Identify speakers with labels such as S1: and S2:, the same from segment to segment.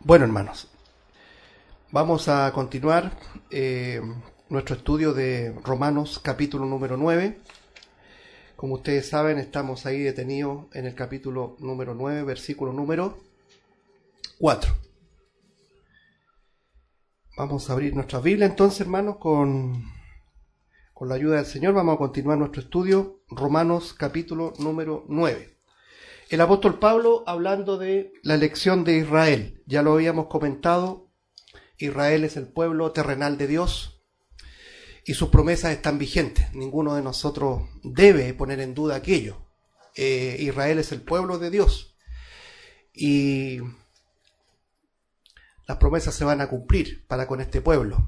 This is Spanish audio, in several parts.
S1: Bueno, hermanos, vamos a continuar nuestro estudio de Romanos capítulo número 9. Como ustedes saben, estamos ahí detenidos en el capítulo número 9, versículo número 4. Vamos a abrir nuestra Biblia entonces, hermanos, con la ayuda del Señor. Vamos a continuar nuestro estudio, Romanos capítulo número 9. El apóstol Pablo hablando de la elección de Israel. Ya lo habíamos comentado, Israel es el pueblo terrenal de Dios y sus promesas están vigentes. Ninguno de nosotros debe poner en duda aquello. Israel es el pueblo de Dios y las promesas se van a cumplir para con este pueblo.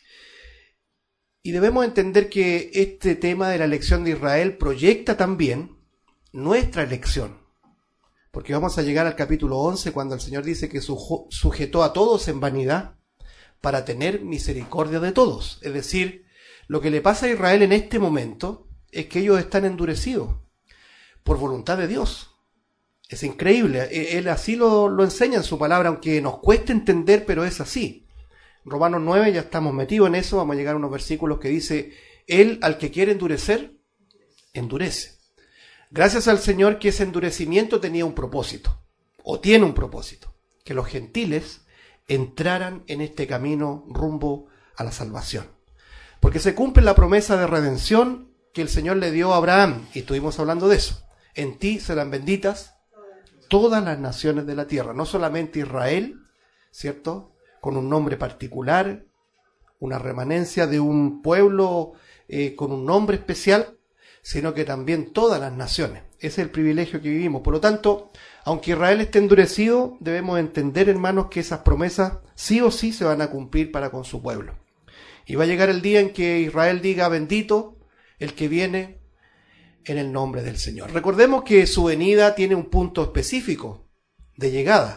S1: Y debemos entender que este tema de la elección de Israel proyecta también nuestra elección. Porque vamos a llegar al capítulo 11 cuando el Señor dice que sujetó a todos en vanidad para tener misericordia de todos. Es decir, lo que le pasa a Israel en este momento es que ellos están endurecidos por voluntad de Dios. Es increíble, Él así lo enseña en su palabra, aunque nos cueste entender, pero es así. Romanos 9, ya estamos metidos en eso, vamos a llegar a unos versículos que dice, Él al que quiere endurecer, endurece. Gracias al Señor que ese endurecimiento tenía un propósito, o tiene un propósito, que los gentiles entraran en este camino rumbo a la salvación. Porque se cumple la promesa de redención que el Señor le dio a Abraham, y estuvimos hablando de eso. En ti serán benditas todas las naciones de la tierra, no solamente Israel, ¿cierto?, con un nombre particular, una remanencia de un pueblo con un nombre especial, sino que también todas las naciones. Ese es el privilegio que vivimos. Por lo tanto, aunque Israel esté endurecido, debemos entender, hermanos, que esas promesas sí o sí se van a cumplir para con su pueblo. Y va a llegar el día en que Israel diga, bendito el que viene en el nombre del Señor. Recordemos que su venida tiene un punto específico de llegada.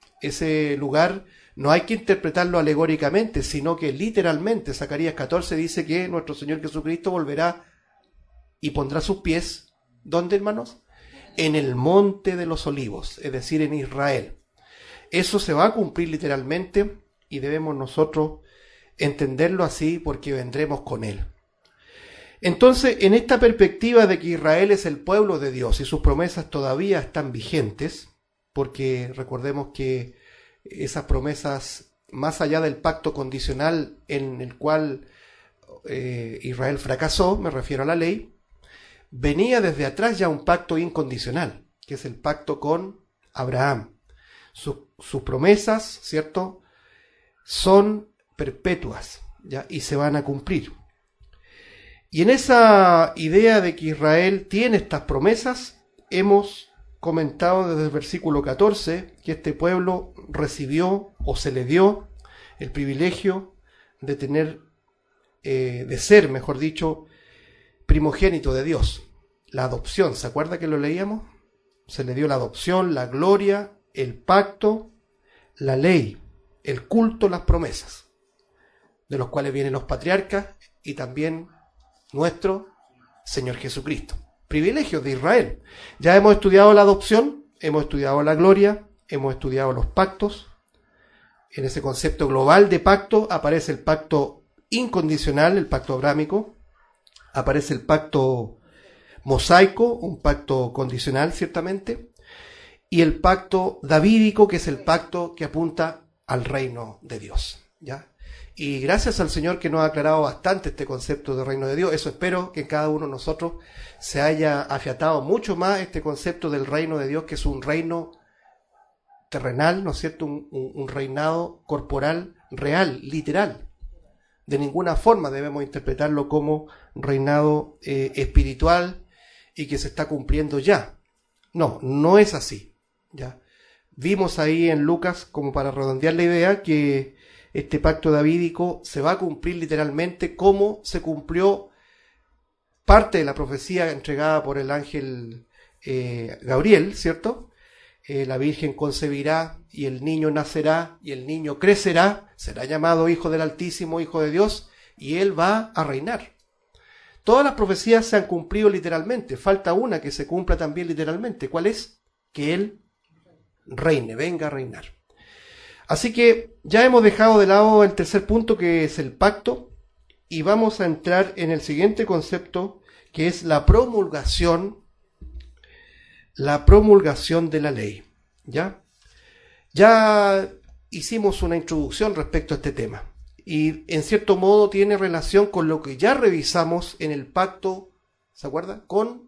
S1: Ese lugar no hay que interpretarlo alegóricamente, sino que literalmente, Zacarías 14 dice que nuestro Señor Jesucristo volverá y pondrá sus pies, ¿dónde, hermanos? En el monte de los olivos, es decir, en Israel. Eso se va a cumplir literalmente y debemos nosotros entenderlo así porque vendremos con él. Entonces, en esta perspectiva de que Israel es el pueblo de Dios y sus promesas todavía están vigentes, porque recordemos que esas promesas, más allá del pacto condicional en el cual Israel fracasó, me refiero a la ley, venía desde atrás ya un pacto incondicional, que es el pacto con Abraham. Sus promesas, ¿cierto?, son perpetuas, ¿ya?, y se van a cumplir. Y en esa idea de que Israel tiene estas promesas, hemos comentado desde el versículo 14 que este pueblo recibió o se le dio el privilegio de tener, de ser, mejor dicho, primogénito de Dios, la adopción. ¿Se acuerda que lo leíamos? Se le dio la adopción, la gloria, el pacto, la ley, el culto, las promesas, de los cuales vienen los patriarcas y también nuestro Señor Jesucristo. Privilegios de Israel. Ya hemos estudiado la adopción, hemos estudiado la gloria, hemos estudiado los pactos. En ese concepto global de pacto aparece el pacto incondicional, el pacto abrámico. Aparece el pacto mosaico, un pacto condicional ciertamente, y el pacto davídico, que es el pacto que apunta al reino de Dios, ¿ya? Y gracias al Señor que nos ha aclarado bastante este concepto de reino de Dios. Eso espero que cada uno de nosotros se haya afiatado mucho más este concepto del reino de Dios, que es un reino terrenal, ¿no es cierto?, un reinado corporal, real, literal. De ninguna forma debemos interpretarlo como reinado espiritual y que se está cumpliendo ya. No, no es así, ¿ya? Vimos ahí en Lucas, como para redondear la idea, que este pacto davídico se va a cumplir literalmente como se cumplió parte de la profecía entregada por el ángel Gabriel, ¿cierto? La Virgen concebirá y el niño nacerá y el niño crecerá, será llamado Hijo del Altísimo, Hijo de Dios, y él va a reinar. Todas las profecías se han cumplido literalmente, falta una que se cumpla también literalmente. ¿Cuál es? Que él reine, venga a reinar. Así que ya hemos dejado de lado el tercer punto, que es el pacto, y vamos a entrar en el siguiente concepto, que es la promulgación de la ley. Ya hicimos una introducción respecto a este tema, y en cierto modo tiene relación con lo que ya revisamos en el pacto, ¿se acuerda?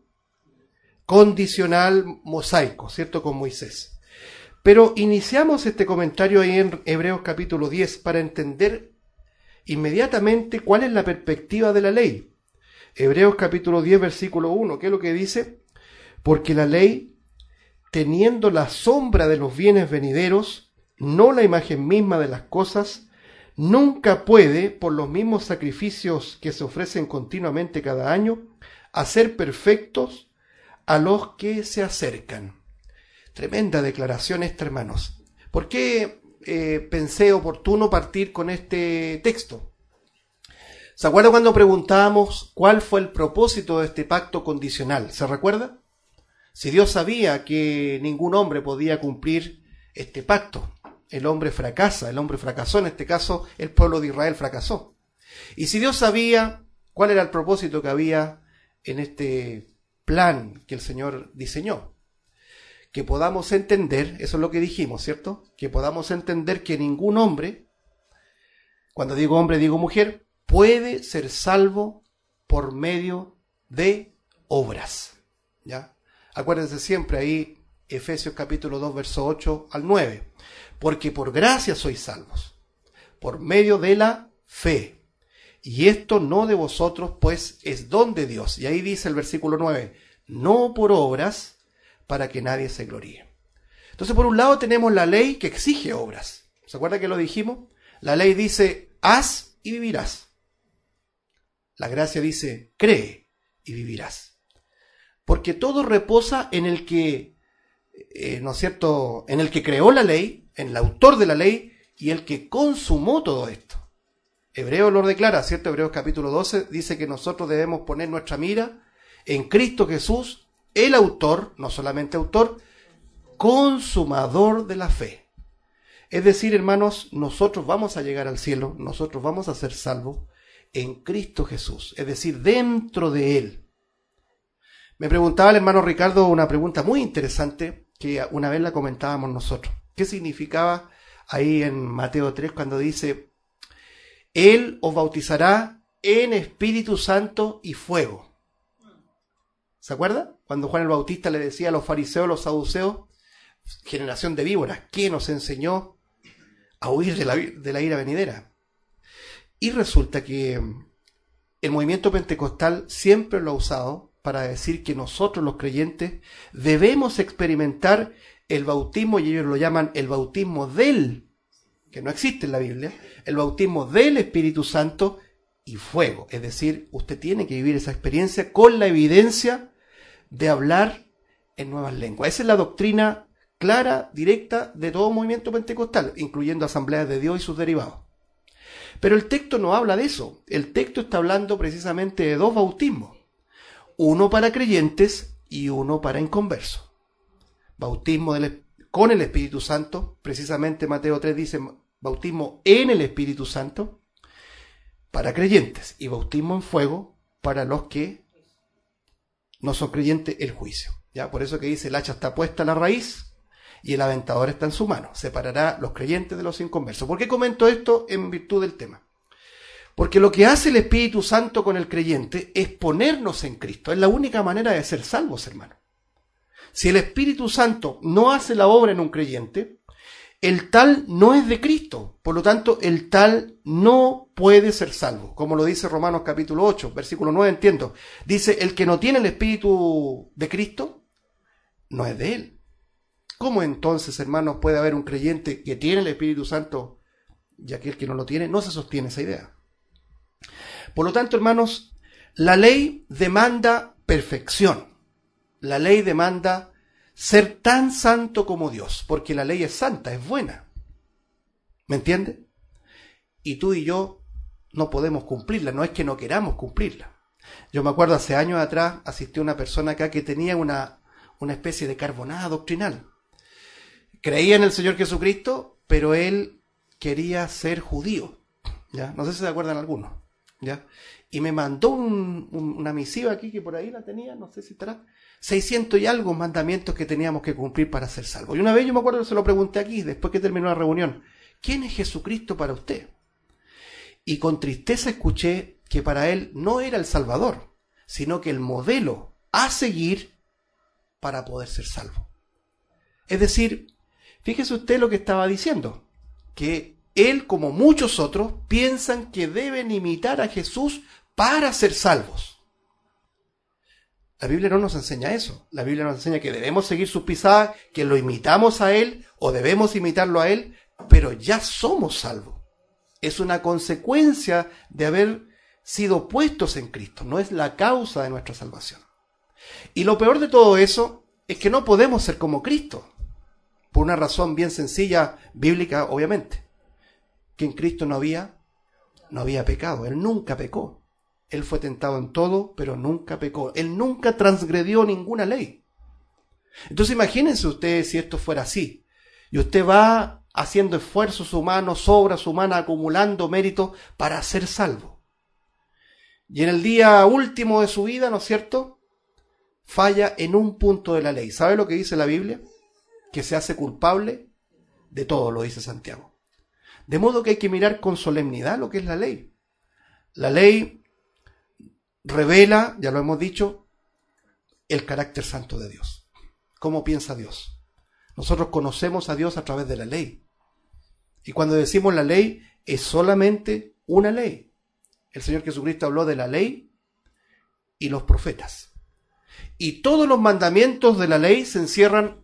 S1: Condicional mosaico, ¿cierto? Con Moisés. Pero iniciamos este comentario ahí en Hebreos capítulo 10 para entender inmediatamente cuál es la perspectiva de la ley. Hebreos capítulo 10 versículo 1, ¿qué es lo que dice? Porque la ley, teniendo la sombra de los bienes venideros, no la imagen misma de las cosas, nunca puede, por los mismos sacrificios que se ofrecen continuamente cada año, hacer perfectos a los que se acercan. Tremenda declaración esta, hermanos. ¿Por qué pensé oportuno partir con este texto? ¿Se acuerda cuando preguntábamos cuál fue el propósito de este pacto condicional? ¿Se recuerda? Si Dios sabía que ningún hombre podía cumplir este pacto, el hombre fracasa, el hombre fracasó, en este caso el pueblo de Israel fracasó. Y si Dios sabía cuál era el propósito que había en este plan que el Señor diseñó, que podamos entender, eso es lo que dijimos, ¿cierto? Que podamos entender que ningún hombre, cuando digo hombre digo mujer, puede ser salvo por medio de obras. ¿Ya? Acuérdense siempre ahí, Efesios capítulo 2, verso 8 al 9. Porque por gracia sois salvos, por medio de la fe. Y esto no de vosotros, pues es don de Dios. Y ahí dice el versículo 9, no por obras, para que nadie se gloríe. Entonces, por un lado tenemos la ley que exige obras. ¿Se acuerda que lo dijimos? La ley dice, haz y vivirás. La gracia dice, cree y vivirás. Porque todo reposa en el que, ¿no es cierto?, en el que creó la ley, en el autor de la ley y el que consumó todo esto. Hebreos lo declara, ¿cierto? Hebreos capítulo 12 dice que nosotros debemos poner nuestra mira en Cristo Jesús, el autor, no solamente autor, consumador de la fe. Es decir, hermanos, nosotros vamos a llegar al cielo, nosotros vamos a ser salvos en Cristo Jesús, es decir, dentro de Él. Me preguntaba el hermano Ricardo una pregunta muy interesante que una vez la comentábamos nosotros. ¿Qué significaba ahí en Mateo 3 cuando dice, Él os bautizará en Espíritu Santo y fuego? ¿Se acuerda? Cuando Juan el Bautista le decía a los fariseos, los saduceos, generación de víboras, ¿qué nos enseñó a huir de la ira venidera? Y resulta que el movimiento pentecostal siempre lo ha usado para decir que nosotros los creyentes debemos experimentar el bautismo, y ellos lo llaman el bautismo del, que no existe en la Biblia, el bautismo del Espíritu Santo y fuego. Es decir, usted tiene que vivir esa experiencia con la evidencia de hablar en nuevas lenguas. Esa es la doctrina clara, directa de todo movimiento pentecostal, incluyendo Asambleas de Dios y sus derivados. Pero el texto no habla de eso. El texto está hablando precisamente de dos bautismos. Uno para creyentes y uno para inconversos. Bautismo con el Espíritu Santo, precisamente Mateo 3 dice bautismo en el Espíritu Santo para creyentes y bautismo en fuego para los que no son creyentes, el juicio. ¿Ya? Por eso que dice, el hacha está puesta a la raíz y el aventador está en su mano. Separará los creyentes de los inconversos. ¿Por qué comento esto en virtud del tema? Porque lo que hace el Espíritu Santo con el creyente es ponernos en Cristo. Es la única manera de ser salvos, hermano. Si el Espíritu Santo no hace la obra en un creyente, el tal no es de Cristo. Por lo tanto, el tal no puede ser salvo. Como lo dice Romanos capítulo 8, versículo 9, entiendo. Dice, el que no tiene el Espíritu de Cristo, no es de él. ¿Cómo entonces, hermanos, puede haber un creyente que tiene el Espíritu Santo y aquel que no lo tiene? No se sostiene esa idea. Por lo tanto, hermanos, la ley demanda perfección. La ley demanda ser tan santo como Dios, porque la ley es santa, es buena. ¿Me entiende? Y tú y yo no podemos cumplirla, no es que no queramos cumplirla. Yo me acuerdo hace años atrás, asistí a una persona acá que tenía una especie de carbonada doctrinal. Creía en el Señor Jesucristo, pero él quería ser judío, ¿ya? No sé si se acuerdan algunos, ¿ya? Y me mandó una misiva aquí, que por ahí la tenía, no sé si estará, 600 y algo mandamientos que teníamos que cumplir para ser salvos. Y una vez yo me acuerdo que se lo pregunté aquí, después que terminó la reunión, ¿quién es Jesucristo para usted? Y con tristeza escuché que para él no era el Salvador, sino que el modelo a seguir para poder ser salvo. Es decir, fíjese usted lo que estaba diciendo, que él, como muchos otros, piensan que deben imitar a Jesús para ser salvos. La Biblia no nos enseña eso. La Biblia nos enseña que debemos seguir sus pisadas, que lo imitamos a él o debemos imitarlo a él, pero ya somos salvos. Es una consecuencia de haber sido puestos en Cristo, no es la causa de nuestra salvación. Y lo peor de todo eso es que no podemos ser como Cristo, por una razón bien sencilla, bíblica, obviamente, que en Cristo no había pecado, él nunca pecó. Él fue tentado en todo, pero nunca pecó. Él nunca transgredió ninguna ley. Entonces imagínense ustedes si esto fuera así. Y usted va haciendo esfuerzos humanos, obras humanas, acumulando méritos para ser salvo. Y en el día último de su vida, ¿no es cierto?, falla en un punto de la ley. ¿Sabe lo que dice la Biblia? Que se hace culpable de todo, lo dice Santiago. De modo que hay que mirar con solemnidad lo que es la ley. La ley revela, ya lo hemos dicho, el carácter santo de Dios. ¿Cómo piensa Dios? Nosotros conocemos a Dios a través de la ley. Y cuando decimos la ley, es solamente una ley. El Señor Jesucristo habló de la ley y los profetas. Y todos los mandamientos de la ley se encierran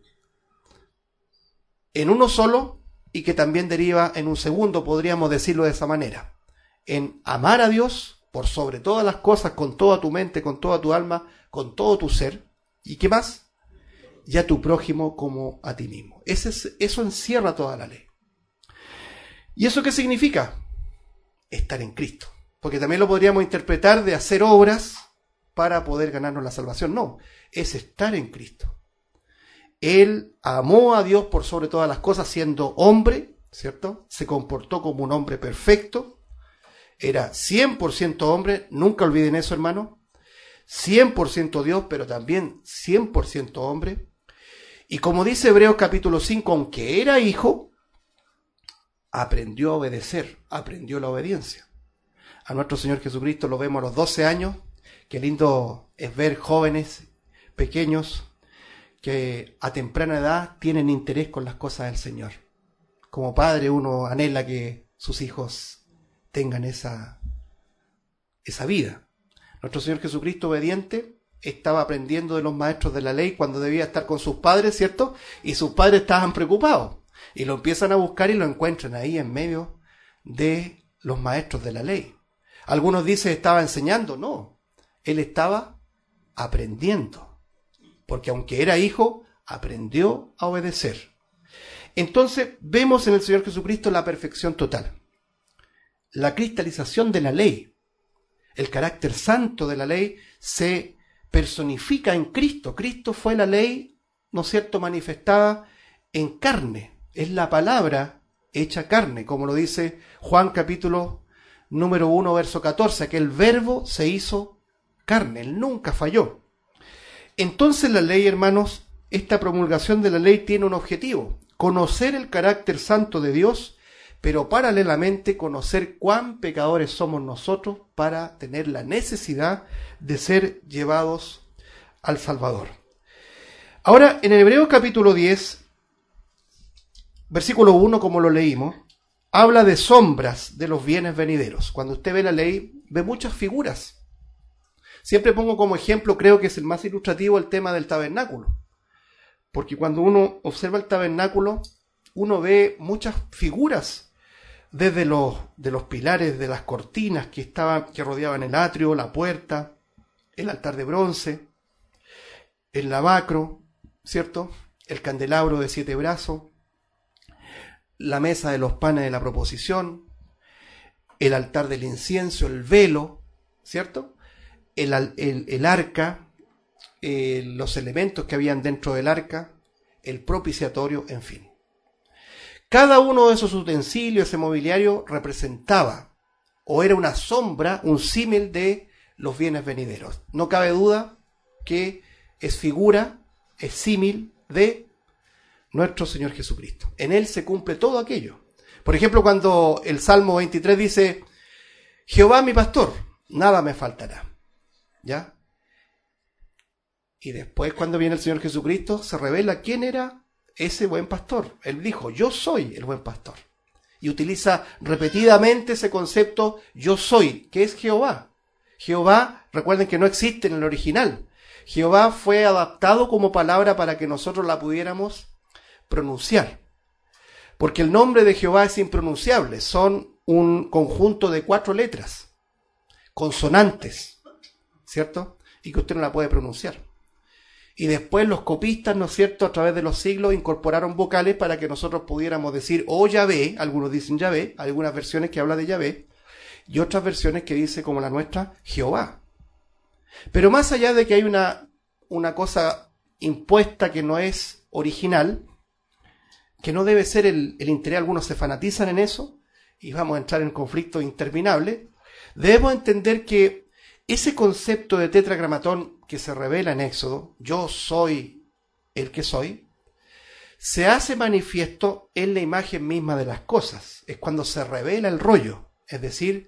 S1: en uno solo y que también deriva en un segundo, podríamos decirlo de esa manera. En amar a Dios por sobre todas las cosas, con toda tu mente, con toda tu alma, con todo tu ser. ¿Y qué más? Y a tu prójimo como a ti mismo. Eso encierra toda la ley. ¿Y eso qué significa? Estar en Cristo. Porque también lo podríamos interpretar de hacer obras para poder ganarnos la salvación. No, es estar en Cristo. Él amó a Dios por sobre todas las cosas siendo hombre, ¿cierto? Se comportó como un hombre perfecto. Era 100% hombre, nunca olviden eso, hermano. 100% Dios, pero también 100% hombre. Y como dice Hebreos capítulo 5, aunque era hijo, aprendió a obedecer, aprendió la obediencia. A nuestro Señor Jesucristo lo vemos a los 12 años. Qué lindo es ver jóvenes pequeños que a temprana edad tienen interés con las cosas del Señor. Como padre uno anhela que sus hijos tengan esa vida. Nuestro Señor Jesucristo obediente estaba aprendiendo de los maestros de la ley cuando debía estar con sus padres, ¿cierto? Y sus padres estaban preocupados y lo empiezan a buscar y lo encuentran ahí en medio de los maestros de la ley. Algunos dicen estaba enseñando, no, él estaba aprendiendo, porque aunque era hijo, aprendió a obedecer. Entonces vemos en el Señor Jesucristo la perfección total. La cristalización de la ley, el carácter santo de la ley se personifica en Cristo. Cristo fue la ley, ¿no es cierto?, manifestada en carne. Es la palabra hecha carne, como lo dice Juan capítulo número 1, verso 14, que el verbo se hizo carne, él nunca falló. Entonces la ley, hermanos, esta promulgación de la ley tiene un objetivo: conocer el carácter santo de Dios, pero paralelamente conocer cuán pecadores somos nosotros para tener la necesidad de ser llevados al Salvador. Ahora, en Hebreos capítulo 10, versículo 1, como lo leímos, habla de sombras de los bienes venideros. Cuando usted ve la ley, ve muchas figuras. Siempre pongo como ejemplo, creo que es el más ilustrativo, el tema del tabernáculo. Porque cuando uno observa el tabernáculo, uno ve muchas figuras, desde los pilares de las cortinas que rodeaban el atrio, la puerta, el altar de bronce, el lavacro, ¿cierto?, el candelabro de 7 brazos, la mesa de los panes de la proposición, el altar del incienso, el velo, ¿cierto?, el arca, los elementos que habían dentro del arca, el propiciatorio, en fin. Cada uno de esos utensilios, ese mobiliario, representaba o era una sombra, un símil de los bienes venideros. No cabe duda que es figura, es símil de nuestro Señor Jesucristo. En Él se cumple todo aquello. Por ejemplo, cuando el Salmo 23 dice, Jehová mi pastor, nada me faltará. ¿Ya? Y después, cuando viene el Señor Jesucristo, se revela quién era ese buen pastor. Él dijo, yo soy el buen pastor. Y utiliza repetidamente ese concepto, yo soy, que es Jehová. Jehová, recuerden que no existe en el original. Jehová fue adaptado como palabra para que nosotros la pudiéramos pronunciar. Porque el nombre de Jehová es impronunciable. Son un conjunto de 4 letras, consonantes, ¿cierto? Y que usted no la puede pronunciar. Y después los copistas, ¿no es cierto?, a través de los siglos incorporaron vocales para que nosotros pudiéramos decir o Yahvé, algunos dicen Yahvé, algunas versiones que hablan de Yahvé, y otras versiones que dice, como la nuestra, Jehová. Pero más allá de que hay una cosa impuesta que no es original, que no debe ser el interés, algunos se fanatizan en eso, y vamos a entrar en conflicto interminable, debemos entender que ese concepto de tetragramatón que se revela en Éxodo, yo soy el que soy, se hace manifiesto en la imagen misma de las cosas. Es cuando se revela el rollo. Es decir,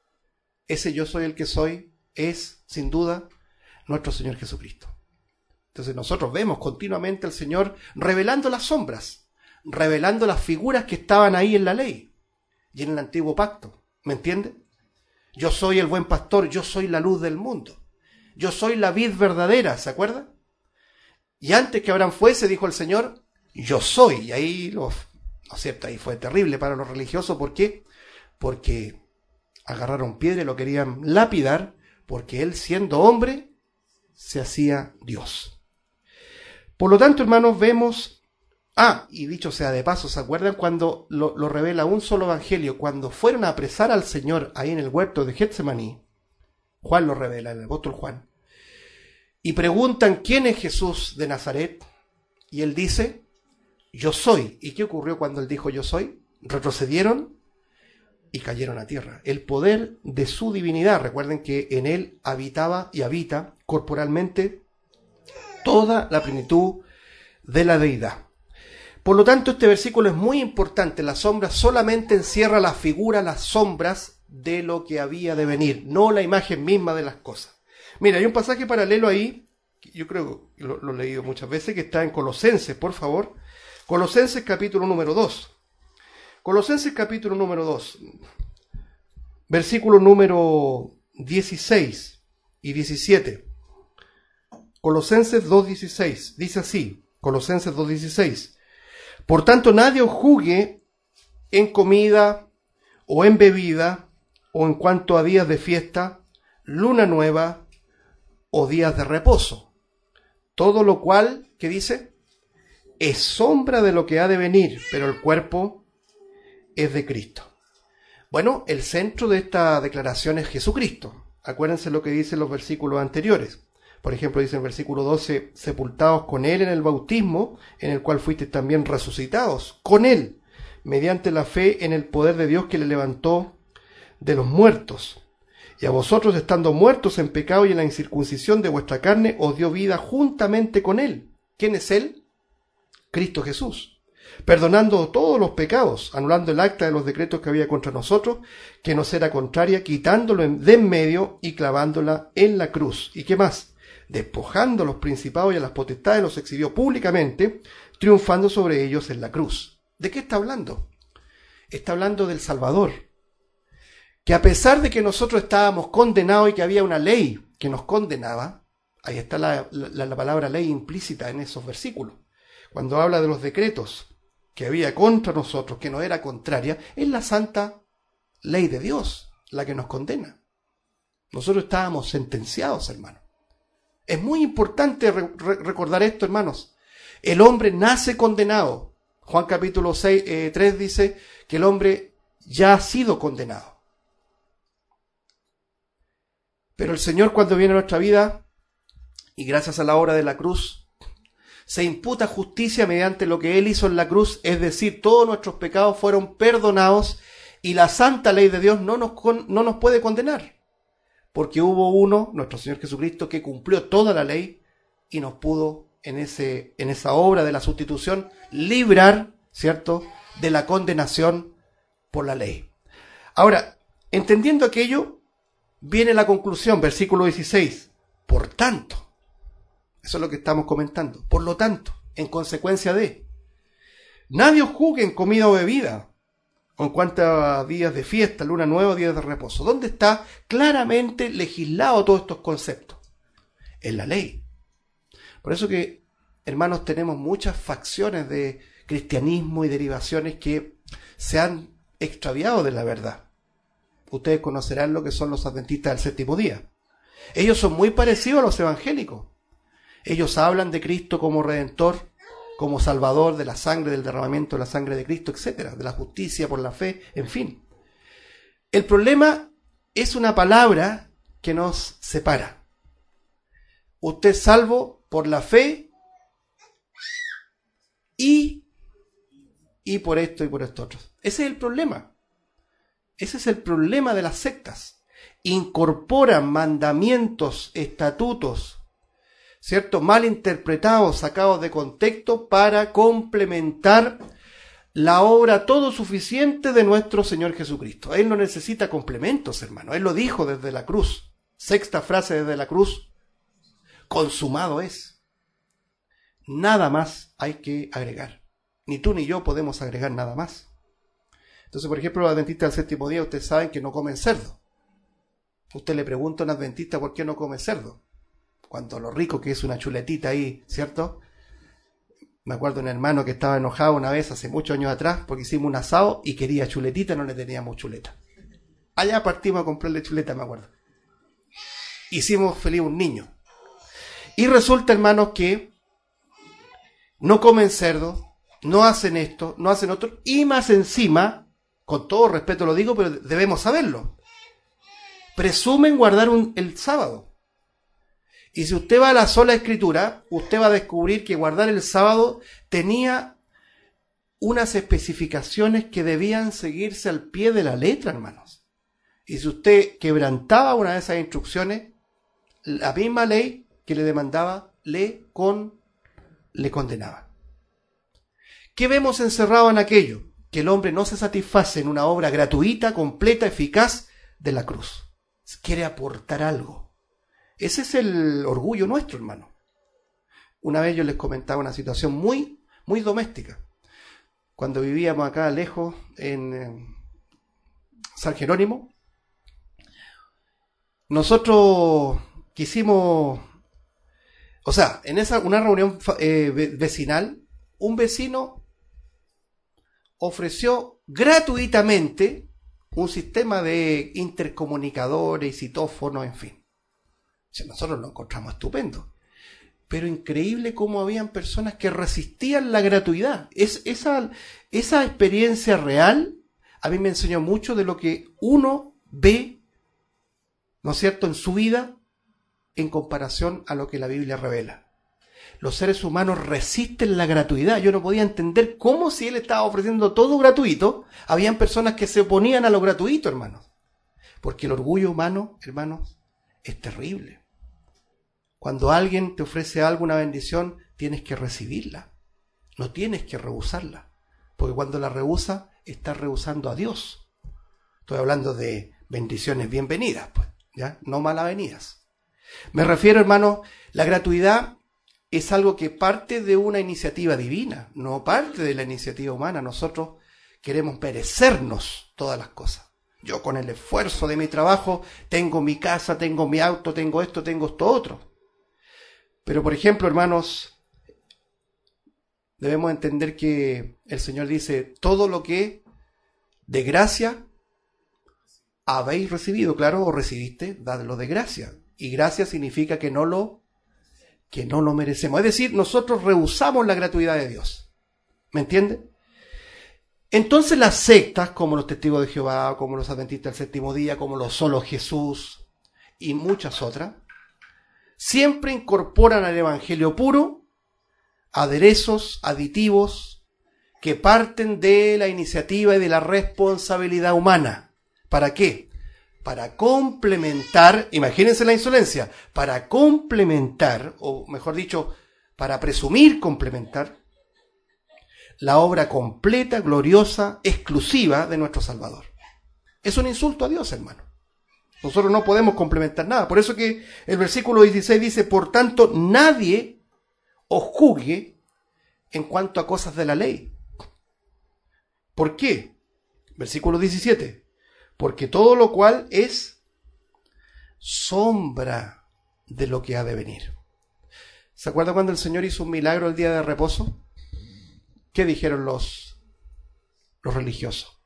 S1: ese yo soy el que soy es, sin duda, nuestro Señor Jesucristo. Entonces nosotros vemos continuamente al Señor revelando las sombras, revelando las figuras que estaban ahí en la ley y en el antiguo pacto. ¿Me entiende? Yo soy el buen pastor, yo soy la luz del mundo. Yo soy la vid verdadera, ¿se acuerda? Y antes que Abraham fuese, dijo el Señor, yo soy. Y ahí, ¿no es cierto? Ahí fue terrible para los religiosos. ¿Por qué? Porque agarraron piedra y lo querían lapidar, porque él, siendo hombre, se hacía Dios. Por lo tanto, hermanos, vemos... y dicho sea de paso, ¿se acuerdan cuando lo revela un solo evangelio? Cuando fueron a apresar al Señor ahí en el huerto de Getsemaní, Juan lo revela, el apóstol Juan, y preguntan quién es Jesús de Nazaret, y él dice, yo soy. ¿Y qué ocurrió cuando él dijo yo soy? Retrocedieron y cayeron a tierra. El poder de su divinidad, recuerden que en él habitaba y habita corporalmente toda la plenitud de la deidad. Por lo tanto, este versículo es muy importante. La sombra solamente encierra la figura, las sombras de lo que había de venir, no la imagen misma de las cosas. Mira, hay un pasaje paralelo ahí, que yo creo que lo he leído muchas veces, que está en Colosenses, por favor. Colosenses capítulo número 2. Colosenses capítulo número 2, versículo número 16 y 17. Colosenses 2.16, dice así, Colosenses 2.16. Por tanto, nadie os juzgue en comida o en bebida o en cuanto a días de fiesta, luna nueva o días de reposo. Todo lo cual, ¿qué dice? Es sombra de lo que ha de venir, pero el cuerpo es de Cristo. Bueno, el centro de esta declaración es Jesucristo. Acuérdense lo que dicen los versículos anteriores. Por ejemplo, dice en el versículo 12, sepultados con Él en el bautismo, en el cual fuisteis también resucitados, con Él, mediante la fe en el poder de Dios que le levantó de los muertos. Y a vosotros, estando muertos en pecado y en la incircuncisión de vuestra carne, os dio vida juntamente con Él. ¿Quién es Él? Cristo Jesús. Perdonando todos los pecados, anulando el acta de los decretos que había contra nosotros, que nos era contraria, quitándolo de en medio y clavándola en la cruz. ¿Y qué más? Despojando a los principados y a las potestades, los exhibió públicamente, triunfando sobre ellos en la cruz. ¿De qué está hablando? Está hablando del Salvador, que a pesar de que nosotros estábamos condenados y que había una ley que nos condenaba, ahí está la palabra ley implícita en esos versículos, cuando habla de los decretos que había contra nosotros, que no era contraria, es la santa ley de Dios la que nos condena. Nosotros estábamos sentenciados, hermanos. Es muy importante recordar esto, hermanos. El hombre nace condenado. Juan capítulo 3 dice que el hombre ya ha sido condenado. Pero el Señor, cuando viene a nuestra vida, y gracias a la obra de la cruz, se imputa justicia mediante lo que Él hizo en la cruz, es decir, todos nuestros pecados fueron perdonados y la santa ley de Dios no nos puede condenar, porque hubo uno, nuestro Señor Jesucristo, que cumplió toda la ley y nos pudo en esa obra de la sustitución librar, ¿cierto?, de la condenación por la ley. Ahora, entendiendo aquello, viene la conclusión, versículo 16. Por tanto, eso es lo que estamos comentando. Por lo tanto, en consecuencia de, nadie os juzgue en comida o bebida, o en cuanto a días de fiesta, luna nueva, días de reposo. ¿Dónde está claramente legislado todos estos conceptos? En la ley. Por eso que, hermanos, tenemos muchas facciones de cristianismo y derivaciones que se han extraviado de la verdad. Ustedes conocerán lo que son los adventistas del séptimo día. Ellos son muy parecidos a los evangélicos. Ellos hablan de Cristo como Redentor, como Salvador, de la sangre, del derramamiento de la sangre de Cristo, etcétera, de la justicia por la fe, en fin. El problema es una palabra que nos separa. Usted es salvo por la fe y por esto y por esto otro. Ese es el problema. Ese es el problema de las sectas. Incorporan mandamientos, estatutos, ¿cierto?, mal interpretados, sacados de contexto para complementar la obra todo suficiente de nuestro Señor Jesucristo. Él no necesita complementos, hermano. Él lo dijo desde la cruz. Sexta frase desde la cruz. Consumado es. Nada más hay que agregar. Ni tú ni yo podemos agregar nada más. Entonces, por ejemplo, los adventistas del séptimo día, ustedes saben que no comen cerdo. Usted le pregunta a un adventista por qué no come cerdo, cuando lo rico que es una chuletita ahí, ¿cierto? Me acuerdo de un hermano que estaba enojado una vez hace muchos años atrás porque hicimos un asado y quería chuletita, no le teníamos chuleta. Allá partimos a comprarle chuleta, me acuerdo. Hicimos feliz un niño. Y resulta, hermanos, que no comen cerdo, no hacen esto, no hacen otro, y más encima, con todo respeto lo digo, pero debemos saberlo, presumen guardar el sábado. Y si usted va a la sola escritura, usted va a descubrir que guardar el sábado tenía unas especificaciones que debían seguirse al pie de la letra, hermanos. Y si usted quebrantaba una de esas instrucciones, la misma ley que le demandaba le condenaba. ¿Qué vemos encerrado en aquello? Que el hombre no se satisface en una obra gratuita, completa, eficaz de la cruz. Quiere aportar algo. Ese es el orgullo nuestro, hermano. Una vez yo les comentaba una situación muy, muy doméstica. Cuando vivíamos acá lejos, en San Jerónimo, nosotros quisimos, en una reunión vecinal, un vecino ofreció gratuitamente un sistema de intercomunicadores y citófonos, en fin. Nosotros lo encontramos estupendo. Pero increíble cómo habían personas que resistían la gratuidad. Esa experiencia real a mí me enseñó mucho de lo que uno ve, ¿no es cierto?, en su vida en comparación a lo que la Biblia revela. Los seres humanos resisten la gratuidad. Yo no podía entender cómo, si él estaba ofreciendo todo gratuito, habían personas que se oponían a lo gratuito, hermanos. Porque el orgullo humano, hermanos, es terrible. Cuando alguien te ofrece algo, una bendición, tienes que recibirla. No tienes que rehusarla. Porque cuando la rehusas, estás rehusando a Dios. Estoy hablando de bendiciones bienvenidas, pues, ¿ya? No malavenidas. Me refiero, hermanos, la gratuidad es algo que parte de una iniciativa divina, no parte de la iniciativa humana. Nosotros queremos merecernos todas las cosas. Yo, con el esfuerzo de mi trabajo, tengo mi casa, tengo mi auto, tengo esto otro. Pero, por ejemplo, hermanos, debemos entender que el Señor dice, todo lo que de gracia habéis recibido, claro, o recibiste, dadlo de gracia. Y gracia significa que no lo merecemos. Es decir, nosotros rehusamos la gratuidad de Dios. ¿Me entiende? Entonces las sectas, como los testigos de Jehová, como los adventistas del séptimo día, como los solo Jesús y muchas otras, siempre incorporan al evangelio puro aderezos, aditivos, que parten de la iniciativa y de la responsabilidad humana. ¿Para qué? Para complementar, imagínense la insolencia, para complementar, o mejor dicho, para presumir complementar, la obra completa, gloriosa, exclusiva de nuestro Salvador. Es un insulto a Dios, hermano. Nosotros no podemos complementar nada. Por eso que el versículo 16 dice, por tanto, nadie os juzgue en cuanto a cosas de la ley. ¿Por qué? Versículo 17. Porque todo lo cual es sombra de lo que ha de venir. ¿Se acuerda cuando el Señor hizo un milagro el día de reposo? ¿Qué dijeron los religiosos?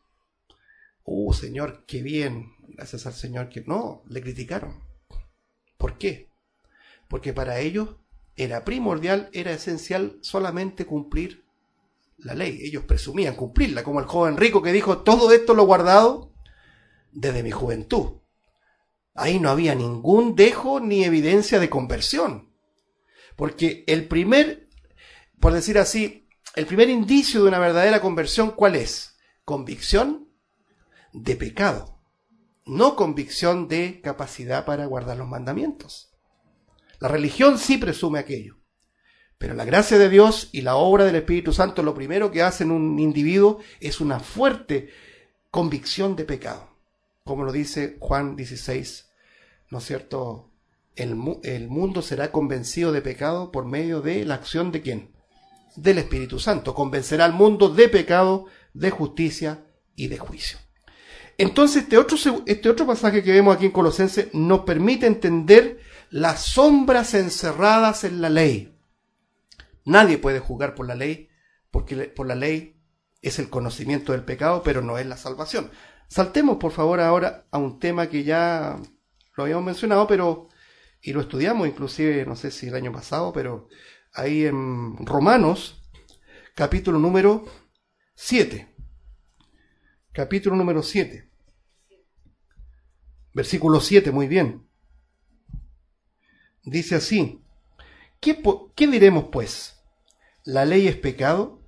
S1: Señor, qué bien, gracias al Señor. Que no, le criticaron. ¿Por qué? Porque para ellos era primordial, era esencial solamente cumplir la ley. Ellos presumían cumplirla, como el joven rico que dijo, todo esto lo he guardado desde mi juventud. Ahí no había ningún dejo ni evidencia de conversión. Porque el primer, por decir así, el primer indicio de una verdadera conversión, ¿cuál es? Convicción de pecado, no convicción de capacidad para guardar los mandamientos. La religión sí presume aquello, pero la gracia de Dios y la obra del Espíritu Santo, lo primero que hace en un individuo es una fuerte convicción de pecado, como lo dice Juan 16, ¿no es cierto? El mundo será convencido de pecado por medio de la acción ¿de quién? Del Espíritu Santo. Convencerá al mundo de pecado, de justicia y de juicio. Entonces este otro pasaje que vemos aquí en Colosenses nos permite entender las sombras encerradas en la ley. Nadie puede juzgar por la ley, porque por la ley es el conocimiento del pecado, pero no es la salvación. Saltemos por favor ahora a un tema que ya lo habíamos mencionado, y lo estudiamos inclusive, no sé si el año pasado, pero ahí en Romanos, capítulo número 7. Capítulo número 7. Versículo 7, muy bien. Dice así, ¿qué diremos pues? ¿La ley es pecado?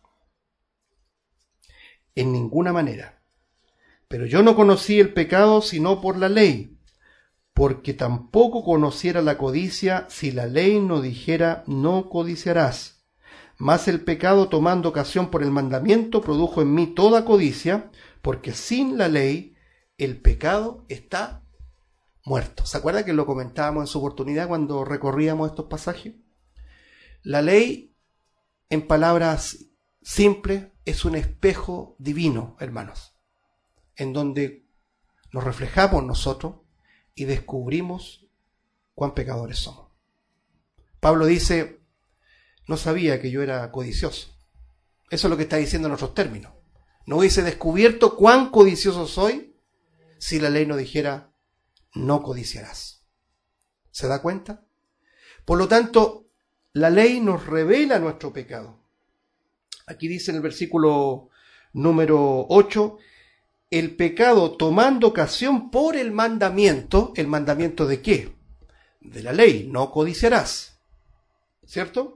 S1: En ninguna manera. Pero yo no conocí el pecado sino por la ley, porque tampoco conociera la codicia si la ley no dijera no codiciarás. Mas el pecado, tomando ocasión por el mandamiento, produjo en mí toda codicia, porque sin la ley el pecado está muerto. ¿Se acuerda que lo comentábamos en su oportunidad cuando recorríamos estos pasajes? La ley, en palabras simples, es un espejo divino, hermanos, en donde nos reflejamos nosotros y descubrimos cuán pecadores somos. Pablo dice, no sabía que yo era codicioso. Eso es lo que está diciendo en otros términos. No hubiese descubierto cuán codicioso soy si la ley no dijera, no codiciarás. ¿Se da cuenta? Por lo tanto, la ley nos revela nuestro pecado. Aquí dice en el versículo número 8, el pecado tomando ocasión por el mandamiento ¿de qué? De la ley, no codiciarás. ¿Cierto?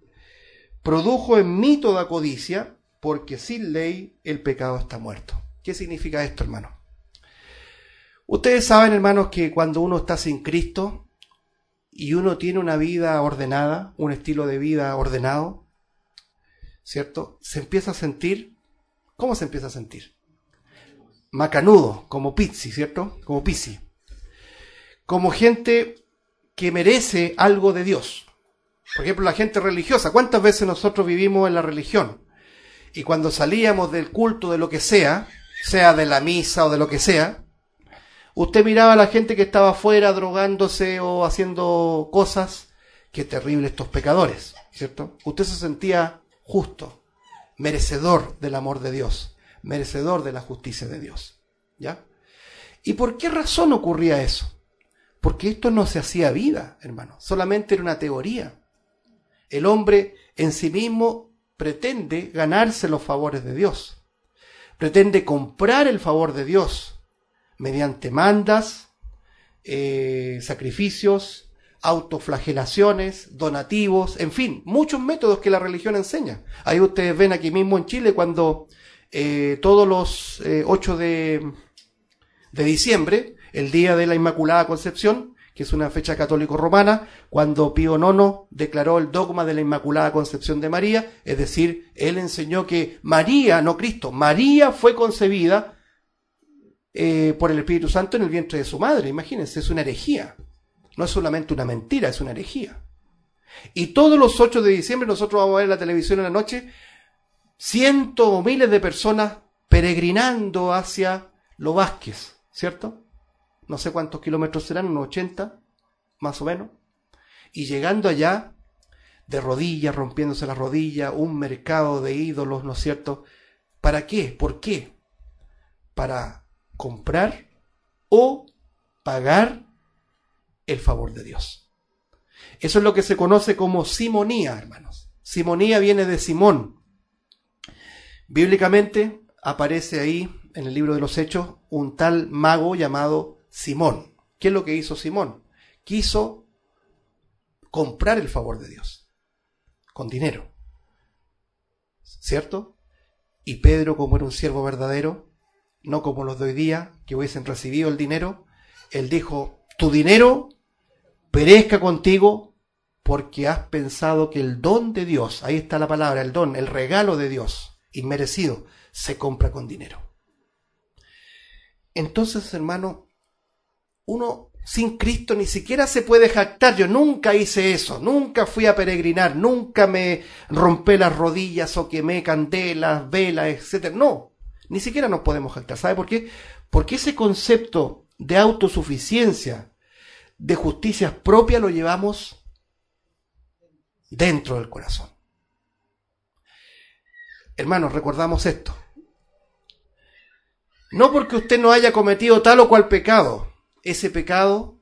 S1: Produjo en mí toda codicia, porque sin ley el pecado está muerto. ¿Qué significa esto, hermano? Ustedes saben, hermanos, que cuando uno está sin Cristo y uno tiene una vida ordenada, un estilo de vida ordenado, ¿cierto? Se empieza a sentir, ¿cómo se empieza a sentir? Macanudo, como Pizzi, ¿cierto? Como Pizzi. Como gente que merece algo de Dios. Por ejemplo, la gente religiosa. ¿Cuántas veces nosotros vivimos en la religión? Y cuando salíamos del culto de lo que sea de la misa o de lo que sea, usted miraba a la gente que estaba afuera drogándose o haciendo cosas. Qué terrible estos pecadores, ¿cierto? Usted se sentía justo, merecedor del amor de Dios, merecedor de la justicia de Dios, ¿ya? ¿Y por qué razón ocurría eso? Porque esto no se hacía vida, hermano, solamente era una teoría. El hombre en sí mismo pretende ganarse los favores de Dios, pretende comprar el favor de Dios mediante mandas, sacrificios, autoflagelaciones, donativos, en fin, muchos métodos que la religión enseña. Ahí ustedes ven aquí mismo en Chile cuando todos los 8 de diciembre, el día de la Inmaculada Concepción, que es una fecha católico-romana, cuando Pío IX declaró el dogma de la Inmaculada Concepción de María, es decir, él enseñó que María, no Cristo, María fue concebida por el Espíritu Santo en el vientre de su madre. Imagínense, es una herejía. No es solamente una mentira, es una herejía. Y todos los 8 de diciembre nosotros vamos a ver en la televisión en la noche cientos o miles de personas peregrinando hacia Los Vázquez, ¿cierto? No sé cuántos kilómetros serán, unos 80, más o menos. Y llegando allá, de rodillas, rompiéndose las rodillas, un mercado de ídolos, ¿no es cierto? ¿Para qué? ¿Por qué? Para comprar o pagar el favor de Dios. Eso es lo que se conoce como simonía, hermanos. Simonía viene de Simón. Bíblicamente aparece ahí, en el libro de los Hechos, un tal mago llamado Simón. ¿Qué es lo que hizo Simón? Quiso comprar el favor de Dios con dinero, ¿cierto? Y Pedro, como era un siervo verdadero, no como los de hoy día, que hubiesen recibido el dinero, él dijo: tu dinero perezca contigo, porque has pensado que el don de Dios, ahí está la palabra, el don, el regalo de Dios, inmerecido, se compra con dinero. Entonces, hermano, uno sin Cristo ni siquiera se puede jactar. Yo nunca hice eso, nunca fui a peregrinar, nunca me rompé las rodillas o quemé candelas, velas, etc. No, ni siquiera nos podemos jactar. ¿Sabe por qué? Porque ese concepto de autosuficiencia, de justicia propia, lo llevamos dentro del corazón. Hermanos, recordamos esto. No porque usted no haya cometido tal o cual pecado, ese pecado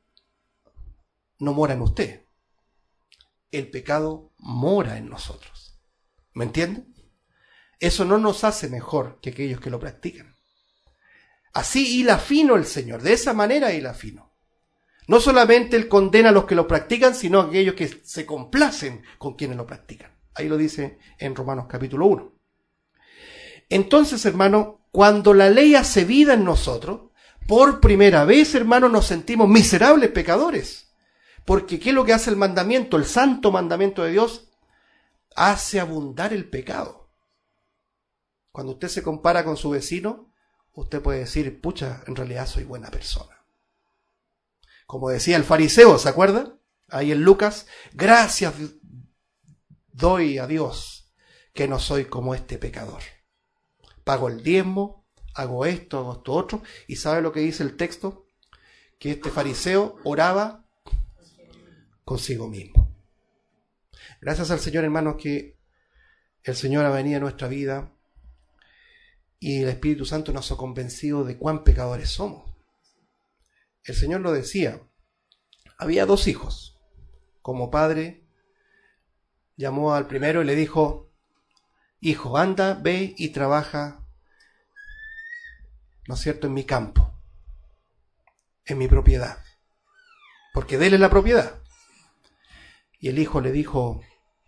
S1: no mora en usted. El pecado mora en nosotros. ¿Me entiende? Eso no nos hace mejor que aquellos que lo practican. Así hila fino el Señor, de esa manera hila fino. No solamente Él condena a los que lo practican, sino a aquellos que se complacen con quienes lo practican. Ahí lo dice en Romanos capítulo 1. Entonces, hermano, cuando la ley hace vida en nosotros, por primera vez, hermano, nos sentimos miserables pecadores. Porque ¿qué es lo que hace el mandamiento? El santo mandamiento de Dios hace abundar el pecado. Cuando usted se compara con su vecino, usted puede decir: pucha, en realidad soy buena persona. Como decía el fariseo, ¿se acuerda? Ahí en Lucas: gracias doy a Dios que no soy como este pecador. Pago el diezmo, hago esto otro. ¿Y sabe lo que dice el texto? Que este fariseo oraba consigo mismo. Gracias al Señor, hermanos, que el Señor ha venido a nuestra vida y el Espíritu Santo nos ha convencido de cuán pecadores somos. El Señor lo decía. Había 2 hijos. Como padre, llamó al primero y le dijo: hijo, anda, ve y trabaja, ¿no es cierto?, en mi campo, en mi propiedad, porque de él es la propiedad. Y el hijo le dijo: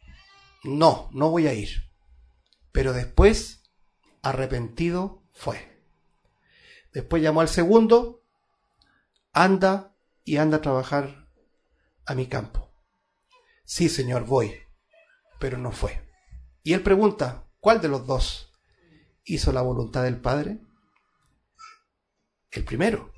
S1: no voy a ir. Pero después, arrepentido, fue. Después llamó al segundo: anda a trabajar a mi campo. Sí, señor, voy. Pero no fue. Y él pregunta: ¿cuál de los 2 hizo la voluntad del Padre? El primero.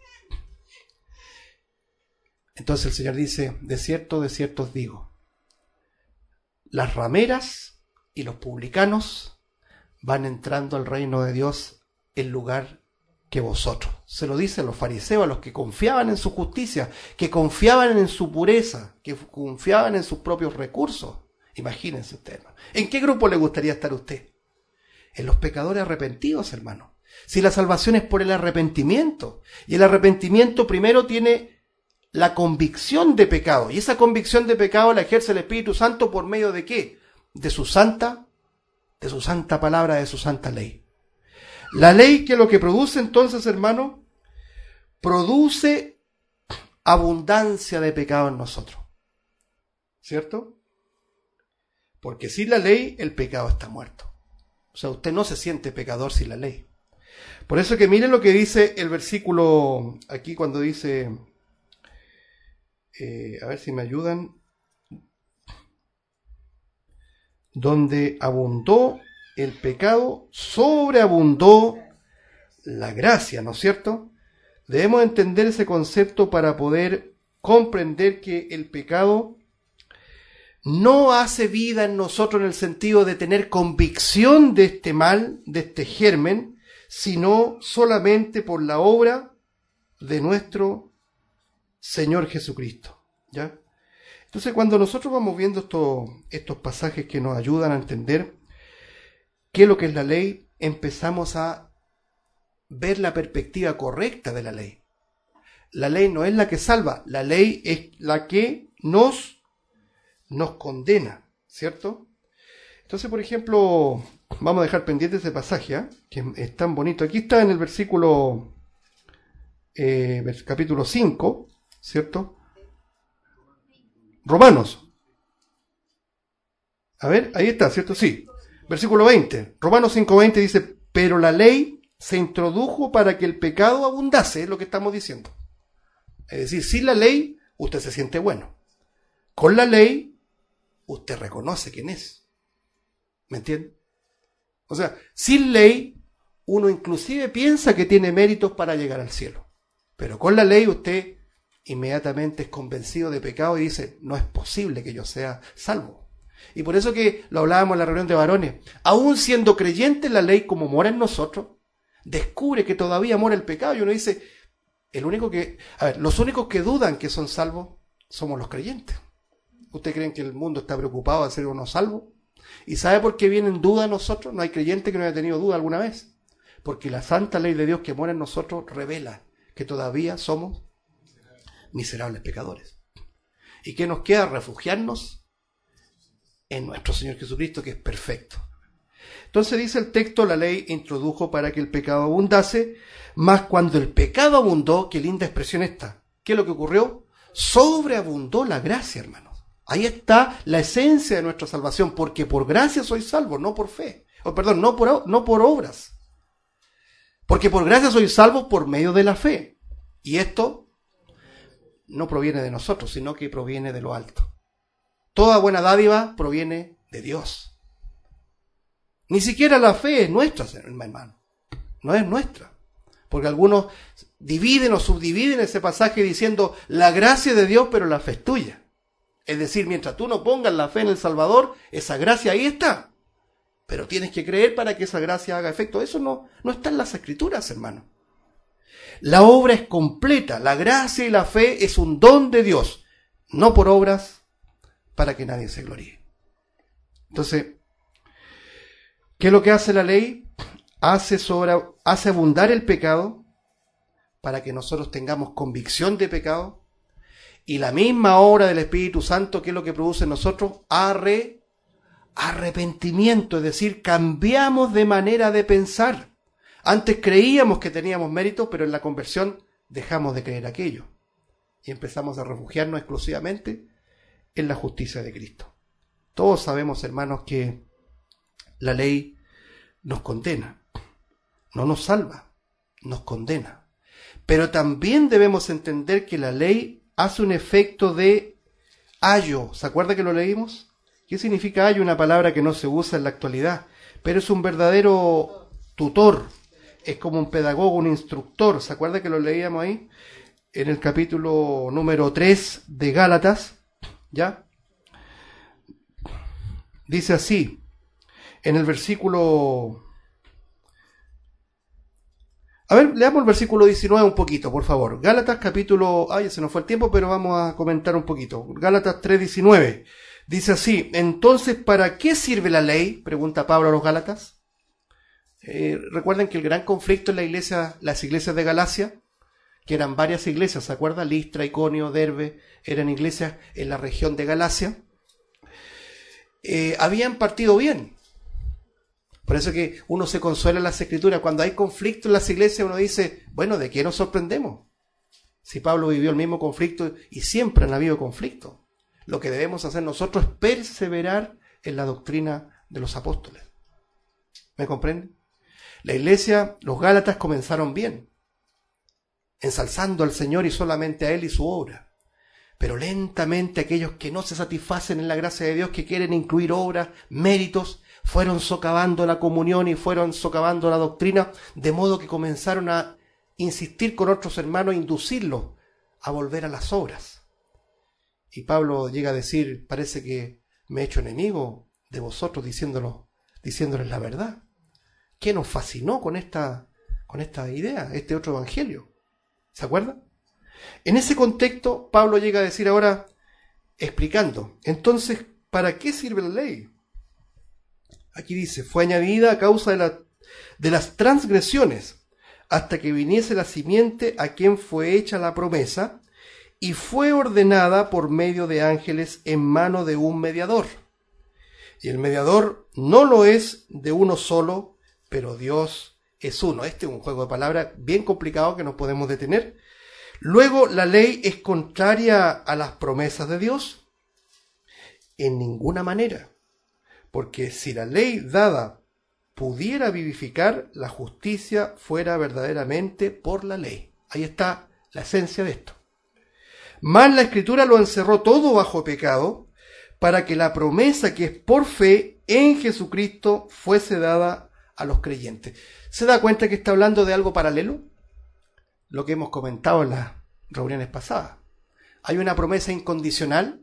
S1: Entonces el Señor dice: de cierto os digo, las rameras y los publicanos van entrando al reino de Dios en lugar que vosotros. Se lo dice a los fariseos, a los que confiaban en su justicia, que confiaban en su pureza, que confiaban en sus propios recursos. Imagínense usted, hermano. ¿En qué grupo le gustaría estar usted? En los pecadores arrepentidos, hermano. Si la salvación es por el arrepentimiento, y el arrepentimiento primero tiene la convicción de pecado, y esa convicción de pecado la ejerce el Espíritu Santo por medio de ¿qué? De su santa palabra, de su santa ley. La ley, que lo que produce entonces, hermano, produce abundancia de pecado en nosotros. ¿cierto? Porque sin la ley el pecado está muerto. O sea, usted no se siente pecador sin la ley. Por eso que miren lo que dice el versículo aquí cuando dice, a ver si me ayudan, donde abundó el pecado, sobreabundó la gracia, ¿no es cierto? Debemos entender ese concepto para poder comprender que el pecado no hace vida en nosotros en el sentido de tener convicción de este mal, de este germen, sino solamente por la obra de nuestro Señor Jesucristo, ¿ya? Entonces, cuando nosotros vamos viendo estos pasajes que nos ayudan a entender qué es lo que es la ley, empezamos a ver la perspectiva correcta de la ley. La ley no es la que salva, la ley es la que nos condena, ¿cierto? Entonces, por ejemplo, vamos a dejar pendiente ese pasaje, que es tan bonito. Aquí está en el versículo, capítulo 5, ¿cierto? Romanos. A ver, ahí está, ¿cierto? Sí. Versículo 20. Romanos 5:20 dice, pero la ley se introdujo para que el pecado abundase, es lo que estamos diciendo. Es decir, sin la ley, usted se siente bueno. Con la ley, usted reconoce quién es. ¿Me entiende? O sea, sin ley, uno inclusive piensa que tiene méritos para llegar al cielo. Pero con la ley usted inmediatamente es convencido de pecado y dice, no es posible que yo sea salvo. Y por eso que lo hablábamos en la reunión de varones, aún siendo creyente en la ley como mora en nosotros, descubre que todavía mora el pecado y uno dice, los únicos que dudan que son salvos somos los creyentes. ¿Ustedes creen que el mundo está preocupado de ser uno salvo? ¿Y sabe por qué viene en duda a nosotros? No hay creyente que no haya tenido duda alguna vez. Porque la santa ley de Dios que mora en nosotros revela que todavía somos miserables pecadores. ¿Y qué nos queda? Refugiarnos en nuestro Señor Jesucristo, que es perfecto. Entonces dice el texto, la ley introdujo para que el pecado abundase, mas cuando el pecado abundó, qué linda expresión esta. ¿Qué es lo que ocurrió? Sobreabundó la gracia, hermanos. Ahí está la esencia de nuestra salvación, porque por gracia soy salvo, no por fe. No por obras. Porque por gracia soy salvo por medio de la fe. Y esto no proviene de nosotros, sino que proviene de lo alto. Toda buena dádiva proviene de Dios. Ni siquiera la fe es nuestra, hermano. No es nuestra. Porque algunos dividen o subdividen ese pasaje diciendo la gracia de Dios, pero la fe es tuya. Es decir, mientras tú no pongas la fe en el Salvador, esa gracia ahí está. Pero tienes que creer para que esa gracia haga efecto. Eso no está en las Escrituras, hermano. La obra es completa. La gracia y la fe es un don de Dios. No por obras para que nadie se gloríe. Entonces, ¿qué es lo que hace la ley? Hace abundar el pecado para que nosotros tengamos convicción de pecado. Y la misma obra del Espíritu Santo, ¿qué es lo que produce en nosotros? Arrepentimiento, es decir, cambiamos de manera de pensar. Antes creíamos que teníamos mérito, pero en la conversión dejamos de creer aquello. Y empezamos a refugiarnos exclusivamente en la justicia de Cristo. Todos sabemos, hermanos, que la ley nos condena. No nos salva, nos condena. Pero también debemos entender que la ley hace un efecto de ayo. ¿Se acuerda que lo leímos? ¿Qué significa ayo? Una palabra que no se usa en la actualidad, pero es un verdadero tutor. Es como un pedagogo, un instructor. ¿Se acuerda que lo leíamos ahí? En el capítulo número 3 de Gálatas, ¿ya? Dice así, en el versículo... A ver, leamos el versículo 19 un poquito, por favor. Gálatas capítulo... ya se nos fue el tiempo, pero vamos a comentar un poquito. Gálatas 3:19. Dice así, entonces, ¿para qué sirve la ley? Pregunta Pablo a los Gálatas. Recuerden que el gran conflicto en las iglesias de Galacia, que eran varias iglesias, ¿se acuerdan? Listra, Iconio, Derbe, eran iglesias en la región de Galacia. Habían partido bien. Por eso que uno se consuela en las Escrituras. Cuando hay conflicto en las iglesias, uno dice, bueno, ¿de qué nos sorprendemos? Si Pablo vivió el mismo conflicto y siempre han habido conflictos. lo que debemos hacer nosotros es perseverar en la doctrina de los apóstoles. ¿Me comprende? La iglesia, los Gálatas comenzaron bien, ensalzando al Señor y solamente a Él y su obra. Pero lentamente aquellos que no se satisfacen en la gracia de Dios, que quieren incluir obras, méritos, fueron socavando la comunión y fueron socavando la doctrina, de modo que comenzaron a insistir con otros hermanos, inducirlos a volver a las obras. Y Pablo llega a decir, parece que me he hecho enemigo de vosotros diciéndoles la verdad. ¿Qué nos fascinó con esta idea, este otro evangelio? ¿Se acuerdan? En ese contexto, Pablo llega a decir ahora, explicando, entonces, ¿para qué sirve la ley? Aquí dice, fue añadida a causa de las transgresiones, hasta que viniese la simiente a quien fue hecha la promesa, y fue ordenada por medio de ángeles en mano de un mediador. Y el mediador no lo es de uno solo, pero Dios es uno. Este es un juego de palabras bien complicado que no podemos detener. Luego, ¿la ley es contraria a las promesas de Dios? En ninguna manera. Porque si la ley dada pudiera vivificar, la justicia fuera verdaderamente por la ley. Ahí está la esencia de esto. Mas la Escritura lo encerró todo bajo pecado, para que la promesa que es por fe en Jesucristo fuese dada a los creyentes. ¿Se da cuenta que está hablando de algo paralelo? Lo que hemos comentado en las reuniones pasadas. Hay una promesa incondicional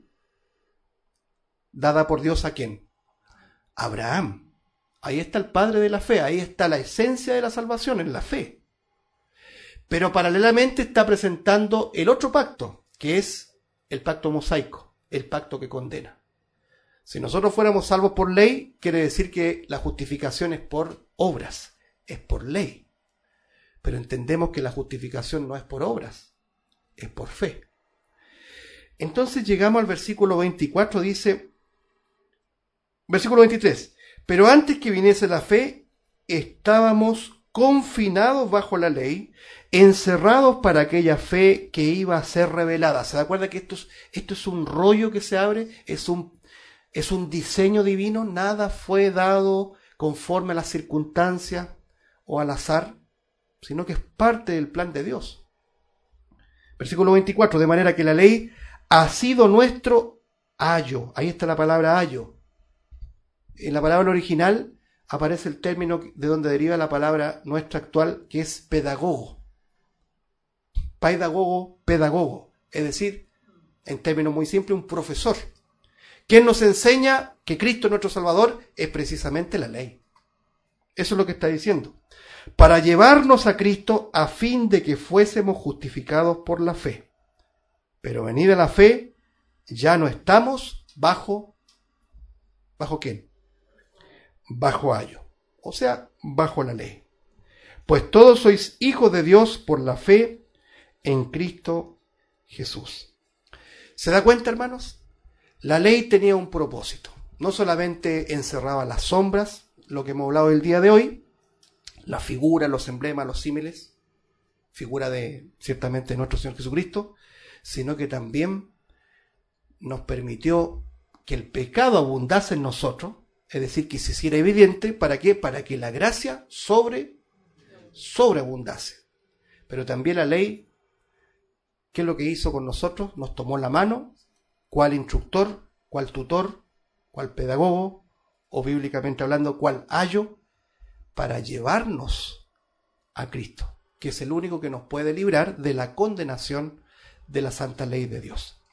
S1: dada por Dios ¿a quién? Abraham. Ahí está el padre de la fe, ahí está la esencia de la salvación, en la fe. Pero paralelamente está presentando el otro pacto, que es el pacto mosaico, el pacto que condena. Si nosotros fuéramos salvos por ley, quiere decir que la justificación es por obras, es por ley. Pero entendemos que la justificación no es por obras, es por fe. Entonces llegamos al versículo 24, dice, versículo 23, pero antes que viniese la fe, estábamos confinados bajo la ley, encerrados para aquella fe que iba a ser revelada. ¿Se da cuenta que esto es un rollo que se abre? Es un diseño divino, nada fue dado conforme a las circunstancias o al azar, sino que es parte del plan de Dios. Versículo 24, de manera que la ley ha sido nuestro ayo. Ahí está la palabra ayo. En la palabra original aparece el término de donde deriva la palabra nuestra actual, que es pedagogo. Pedagogo. Es decir, en términos muy simples, un profesor. Quien nos enseña que Cristo nuestro Salvador es precisamente la ley. Eso es lo que está diciendo. Para llevarnos a Cristo a fin de que fuésemos justificados por la fe. Pero venida la fe, ya no estamos ¿bajo quién? Bajo ayo. O sea, bajo la ley. Pues todos sois hijos de Dios por la fe en Cristo Jesús. ¿Se da cuenta, hermanos? La ley tenía un propósito. No solamente encerraba las sombras, lo que hemos hablado el día de hoy, la figura, los emblemas, los símiles, figura de, ciertamente, de nuestro Señor Jesucristo, sino que también nos permitió que el pecado abundase en nosotros, es decir, que se hiciera evidente. ¿Para qué? Para que la gracia sobreabundase. Pero también la ley, ¿qué es lo que hizo con nosotros? Nos tomó la mano, cual instructor, cual tutor, cual pedagogo, o bíblicamente hablando, cual ayo, para llevarnos a Cristo, que es el único que nos puede librar de la condenación de la santa ley de Dios.